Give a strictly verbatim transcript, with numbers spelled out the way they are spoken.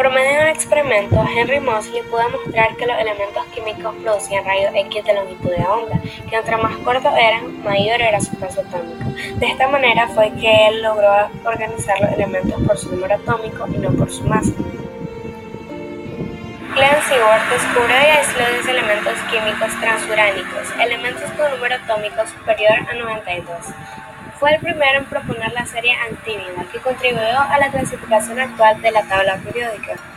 Por medio de un experimento, Henry Moseley pudo demostrar que los elementos químicos producían rayos X de longitud de onda, que entre más cortos eran, mayor era su peso atómico. De esta manera fue que él logró organizar los elementos por su número atómico y no por su masa. Glenn Seward descubrió y aisló diez elementos químicos transuránicos, elementos con número atómico superior a noventa y dos. Fue el primero en proponer la serie antímida, que contribuyó a la clasificación actual de la tabla periódica.